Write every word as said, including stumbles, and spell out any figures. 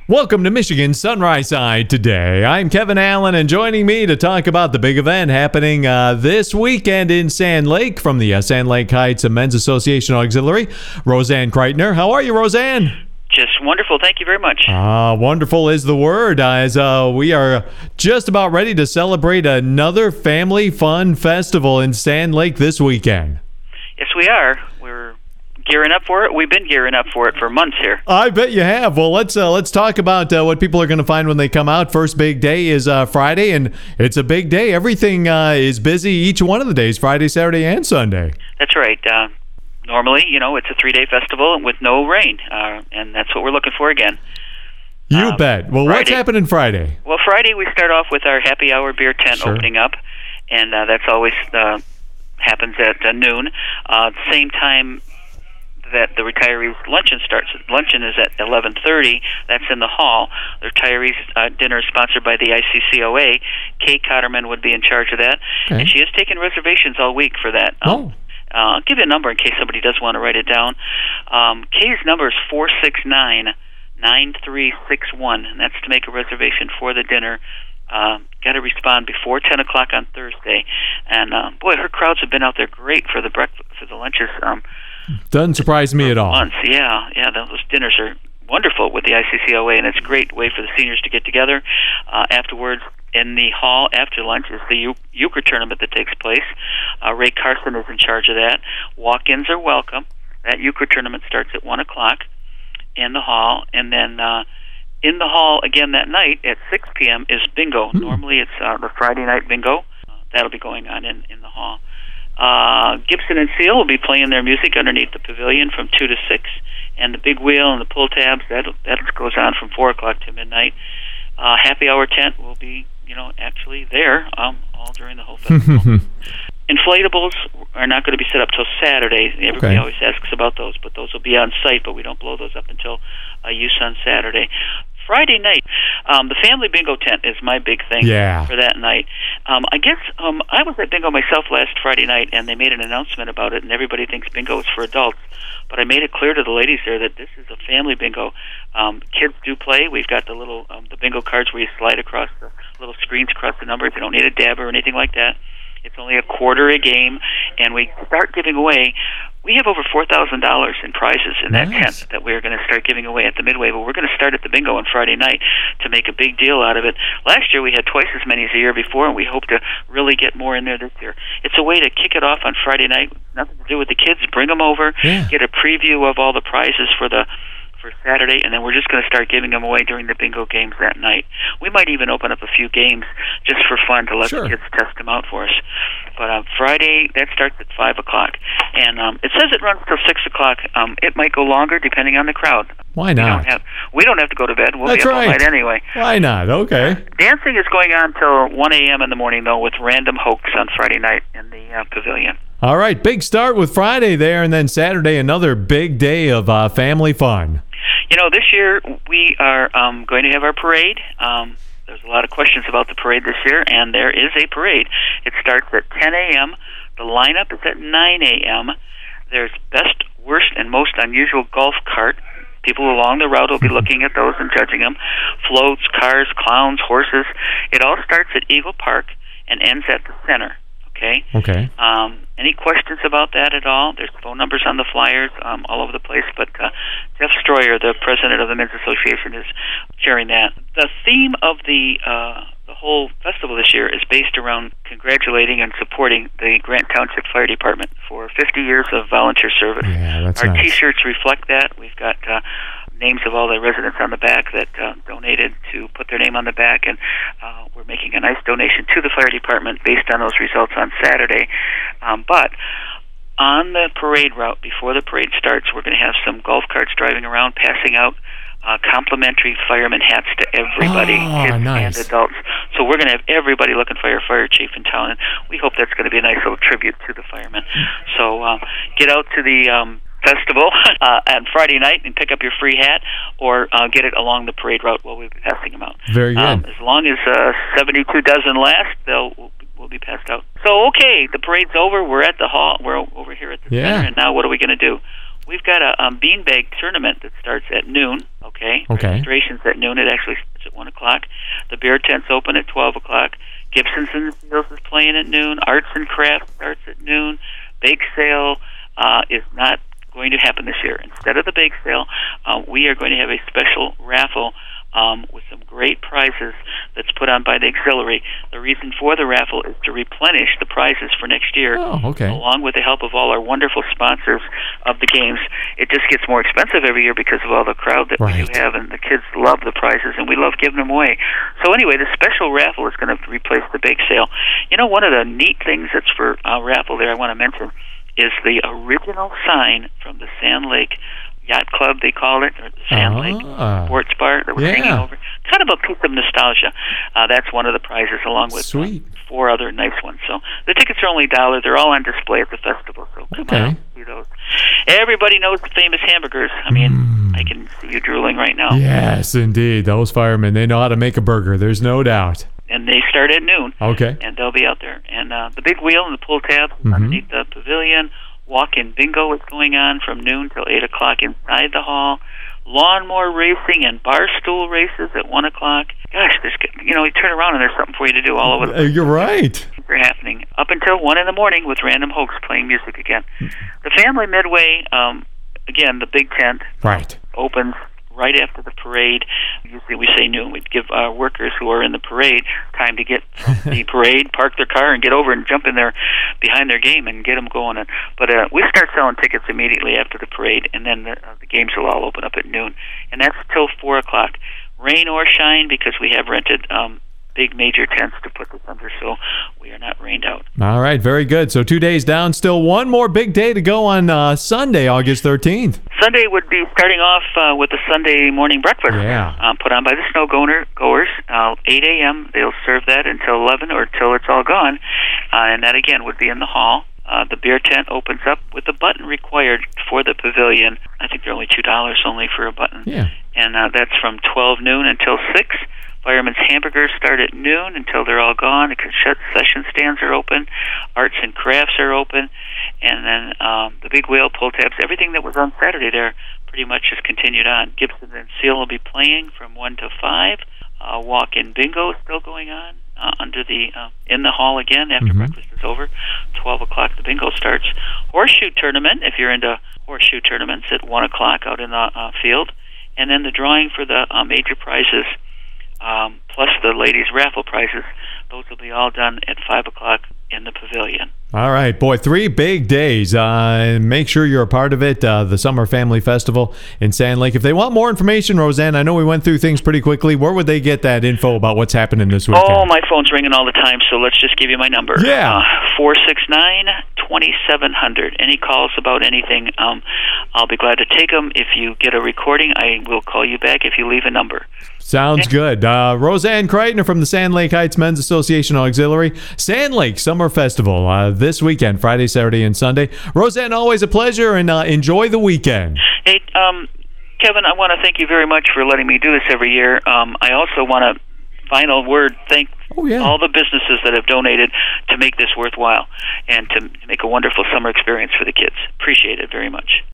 Welcome to Michigan Sunrise Side today. I'm Kevin Allen, and joining me to talk about the big event happening uh, this weekend in Sand Lake from the uh, Sand Lake Heights Men's Association Auxiliary, Roseanne Kreitner. How are you, Roseanne? Just wonderful. Thank you very much. Ah, uh, wonderful is the word, as uh, we are just about ready to celebrate another family fun festival in Sand Lake this weekend. Yes, we are. We're gearing up for it. We've been gearing up for it for months here. I bet you have. Well, let's uh, let's talk about uh, what people are going to find when they come out. First big day is uh, Friday, and it's a big day. Everything uh, is busy each one of the days, Friday, Saturday, and Sunday. That's right. Uh, normally, you know, it's a three-day festival with no rain, uh, and that's what we're looking for again. You um, bet. Well, Friday, what's happening Friday? Well, Friday we start off with our happy hour beer tent Sure. opening up, and uh, that's always uh, happens at uh, noon. Uh, at the same time that the retirees luncheon starts. Luncheon is at eleven thirty. That's in the hall. The retirees uh, dinner is sponsored by the I C C O A. Kay Cotterman would be in charge of that, Okay. and she has taken reservations all week for that. Oh. Um, uh, I'll give you a number in case somebody does want to write it down. Um, Kay's number is four six nine, nine three six one, and that's to make a reservation for the dinner. Uh, got to respond before ten o'clock on Thursday, and uh, boy, her crowds have been out there great for the breakfast, for the lunches. Um, Doesn't surprise me at all. Months, yeah, yeah. Those dinners are wonderful with the I C C O A, and it's a great way for the seniors to get together. Uh, afterwards, in the hall after lunch is the U- euchre tournament that takes place. Uh, Ray Carson is in charge of that. Walk-ins are welcome. That euchre tournament starts at one o'clock in the hall, and then uh, in the hall again that night at six p.m. is bingo. Mm. Normally it's uh, the Friday night bingo. Uh, that'll be going on in, in the hall. Uh, Gibson and Seal will be playing their music underneath the pavilion from two to six, and the big wheel and the pull tabs, that that goes on from four o'clock to midnight. Uh, happy hour tent will be, you know, actually there um, all during the whole festival. Inflatables are not going to be set up till Saturday. Everybody Okay. always asks about those, but those will be on site, but we don't blow those up until uh, use on Saturday. Friday night, um, the family bingo tent is my big thing Yeah. for that night. Um, I guess um, I was at bingo myself last Friday night, and they made an announcement about it, and everybody thinks bingo is for adults. But I made it clear to the ladies there that this is a family bingo. Um, kids do play. We've got the little um, the bingo cards where you slide across the little screens across the numbers. You don't need a dab or anything like that. It's only a quarter a game, and we start giving away. We have over four thousand dollars in prizes in that Nice. tent that we're going to start giving away at the Midway, but we're going to start at the bingo on Friday night to make a big deal out of it. Last year we had twice as many as the year before, and we hope to really get more in there this year. It's a way to kick it off on Friday night. Nothing to do with the kids. Bring them over, Yeah. get a preview of all the prizes for the for Saturday, and then we're just going to start giving them away during the bingo games that night. We might even open up a few games just for fun to let Sure. the kids test them out for us. But uh, Friday, that starts at five o'clock. And um, it says it runs till six o'clock. Um, it might go longer depending on the crowd. Why We don't not? have, we don't have to go to bed. We'll That's be up all right. night anyway. Why not? Okay. Dancing is going on till one a.m. in the morning, though, with Random Hoax on Friday night in the uh, pavilion. All right, big start with Friday there, and then Saturday, another big day of uh, family fun. You know, this year we are um, going to have our parade. Um, there's a lot of questions about the parade this year, and there is a parade. It starts at ten a.m. The lineup is at nine a.m. There's best, worst, and most unusual golf cart. People along the route will be looking at those and judging them. Floats, cars, clowns, horses. It all starts at Eagle Park and ends at the center. Okay? Okay. Um, any questions about that at all? There's phone numbers on the flyers um, all over the place, but uh, Jeff Stroyer, the president of the Men's Association, is sharing that. The theme of the uh, the whole festival this year is based around congratulating and supporting the Grant Township Fire Department for fifty years of volunteer service. Yeah, that's Our nice. T-shirts reflect that. We've got uh, names of all the residents on the back that uh, donated to put their name on the back, and uh, we're making a nice donation to the fire department based on those results on Saturday. Um, but on the parade route, before the parade starts, we're going to have some golf carts driving around, passing out uh, complimentary fireman hats to everybody, Oh, kids nice. and adults. So we're going to have everybody looking for your fire chief in town, and we hope that's going to be a nice little tribute to the firemen. So uh, get out to the um, festival uh, on Friday night and pick up your free hat, or uh, get it along the parade route while we'll be passing them out. Very good. Um, as long as uh, seventy-two dozen last, they'll will be passed out. So okay, the parade's over. We're at the hall. We're over here at the Yeah. center, and now what are we going to do? we've got a um, beanbag tournament that starts at noon. Okay. Okay. Registration's at noon. It actually starts at one o'clock. The beer tent's open at twelve o'clock. Gibson's in the Fields is playing at noon. Arts and Crafts starts at noon. Bake sale uh, is not going to happen this year. Instead of the bake sale, uh, we are going to have a special raffle um, with some great prizes that's put on by the auxiliary. The reason for the raffle is to replenish the prizes for next year, oh, okay. along with the help of all our wonderful sponsors of the games. It just gets more expensive every year because of all the crowd that right. we do have, and the kids love the prizes, and we love giving them away. So anyway, the special raffle is going to replace the bake sale. You know, one of the neat things that's for uh, raffle there I want to mention is the original sign from the Sand Lake Yacht Club, they call it, or the Sand uh, Lake Sports Bar that was yeah. hanging over. Kind of a piece of nostalgia. Uh, that's one of the prizes, along with Sweet. Uh, four other nice ones. So the tickets are only a dollar. They're all on display at the festival. So come okay. on, see those. Everybody knows the famous hamburgers. I mean, mm. I can see you drooling right now. Yes, indeed. Those firemen, they know how to make a burger. There's no doubt. And they start at noon. Okay. And they'll be out there. And uh, the big wheel and the pull tab mm-hmm. underneath the pavilion. Walk-in bingo is going on from noon till eight o'clock inside the hall. Lawnmower racing and bar stool races at one o'clock. Gosh, there's, you know, you turn around and there's something for you to do all over the place. You're right. They're happening up until one in the morning with Random Hoax playing music again. The Family Midway, um, again, the big tent, right. opens right after the parade. Usually we say noon. We'd give our workers who are in the parade time to get from the parade, park their car, and get over and jump in there behind their game and get them going. But uh, we start selling tickets immediately after the parade, and then the, uh, the games will all open up at noon. And that's till four o'clock. Rain or shine, because we have rented um, big major tents to put this under, so we are not rained out. All right, very good. So two days down, still one more big day to go on uh, Sunday, August thirteenth. Sunday would be starting off uh, with the Sunday morning breakfast yeah. um, put on by the snow goer, goers. Uh, eight a.m. They'll serve that until eleven or till it's all gone, uh, and that again would be in the hall. Uh, the beer tent opens up with a button required for the pavilion. I think they're only two dollars only for a button. Yeah. And uh, that's from twelve noon until six. Fireman's hamburgers start at noon until they're all gone. The concession stands are open. Arts and crafts are open. And then um, the big wheel, pull tabs, everything that was on Saturday there pretty much has continued on. Gibson and Seal will be playing from one to five. Uh, walk-in bingo is still going on uh, under the uh, in the hall again after mm-hmm. breakfast is over. twelve o'clock the bingo starts. Horseshoe tournament, if you're into horseshoe tournaments, at one o'clock out in the uh, field. And then the drawing for the uh, major prizes, Um, plus the ladies' raffle prizes, those will be all done at five o'clock in the pavilion. All right, boy, three big days. Uh, make sure you're a part of it, uh, the Summer Family Festival in Sand Lake. If they want more information, Roseanne, I know we went through things pretty quickly. Where would they get that info about what's happening this weekend? Oh, my phone's ringing all the time, so let's just give you my number. Yeah. Uh, four six nine, two seven zero zero. Any calls about anything, um, I'll be glad to take them. If you get a recording, I will call you back if you leave a number. Sounds okay. good. Uh, Roseanne Kreitner from the Sand Lake Heights Men's Association Auxiliary. Sand Lake Summer Festival uh, this weekend, Friday, Saturday, and Sunday. Roseanne, always a pleasure, and uh, enjoy the weekend. Hey, um, Kevin, I want to thank you very much for letting me do this every year. Um, I also want to, final word, thank oh, yeah. all the businesses that have donated to make this worthwhile and to make a wonderful summer experience for the kids. Appreciate it very much.